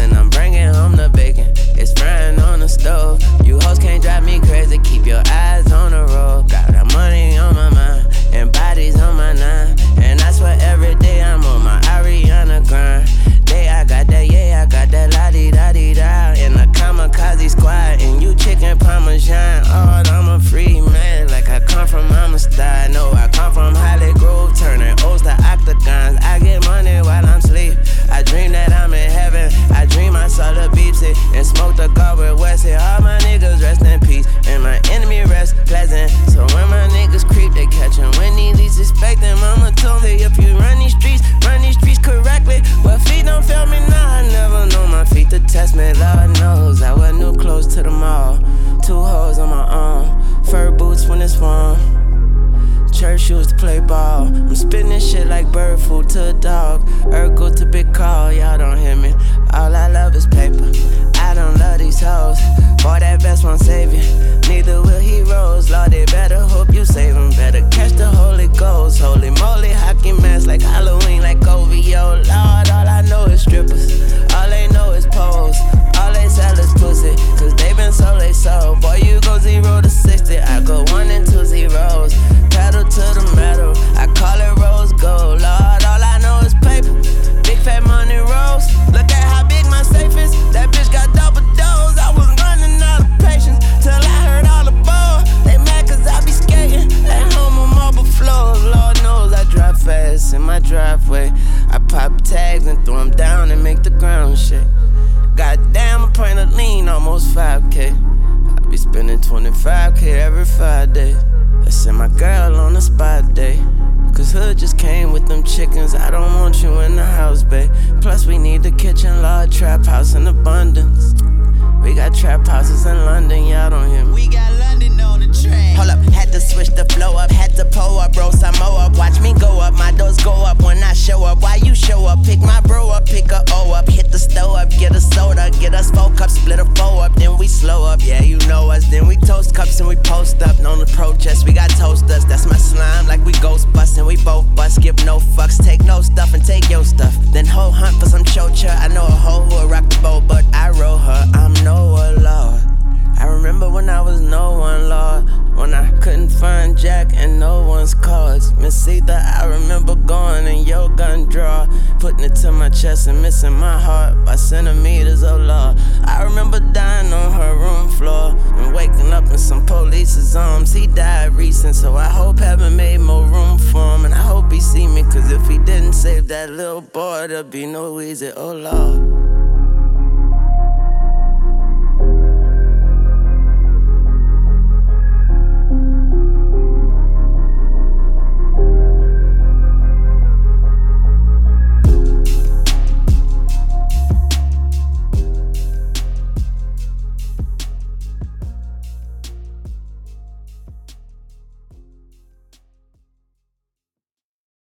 and I'm bringing home the bacon. It's frying on the stove. You hoes can't drive me crazy, keep your eyes on the road. Got that money on my mind, and bodies on my nine. And I swear every day I'm on my Ariana grind. Day I got that, yeah, I got that la-di-da-di-da. In the kamikaze squad, and you chicken parmesan. Oh, I'm a free man, like I come from Amistad. No, I come from Holly Grove, turning O's to octagons. I get money while I'm asleep. I dream that I'm in heaven. I dream I saw the beepsy and smoked a car with Wesley. All my niggas rest in peace, and my enemy rest pleasant. So when my niggas creep, they catch 'em when they least expect them. Mama told me if you run these streets correctly. Well, feet don't fail me now. I never know my feet to test me. Lord knows I wear new clothes to the mall. 2 hoes on my arm, fur boots when it's warm. Church shoes to play ball. I'm spitting this shit like bird food to a dog. Urkel to big call, y'all don't hear me. All I love is paper. I don't love these hoes. Boy, that vest won't save you. Neither will heroes. Lord, they better hope you save them. Better catch the Holy Ghost. Holy moly, hockey mask like Halloween, like OVO. Lord, all I know is strippers. All they know is pose. All they sell is pussy. Cause they been sold, they sold. Boy, you go 0 to 60. I go 1 and 2 zeros. Pedal to the metal, I call it rose gold. Lord, all I know is paper. Big fat money rolls. Look at how big my safe is. That bitch got double doors. I was running out of patience till I heard all the balls. They mad cause I be skating at home on marble floors. Lord knows I drive fast in my driveway. I pop tags and throw them down and make the ground shake. Goddamn, a pint of lean, almost 5K. I be spending 25K every 5 days. I sent my girl on a spot day. Cause hood just came with them chickens. I don't want you in the house, babe. Plus we need the kitchen, large trap house in abundance. We got trap houses in London, y'all don't hear me. We got London on the train. Hold up, had to switch the flow up. Had to pull up, bro, some more up. Watch me go up, my doors go up when I show up. Why you show up? Pick my bro up, pick a O up. Hit the stove up, get a soda. Get us 4 cups, split a 4 up. Then we slow up, yeah, you know us. Then we toast cups and we post up. Known to protest, we got toasters. That's my slime, like we ghost bustin'. We both bust, give no fucks. Take no stuff and take your stuff. Then hoe hunt for some chocha. I know a hoe who'll rock the boat, but I roll her. I'm Noah, Lord. I remember when I was no one, Lord. When I couldn't find Jack and no one's cards. Miss Ether, I remember going in your gun drawer. Putting it to my chest and missing my heart by centimeters, oh Lord. I remember dying on her room floor and waking up in some police's arms. He died recent, so I hope heaven made more room for him. And I hope he see me, cause if he didn't save that little boy, there'd be no easy, oh Lord.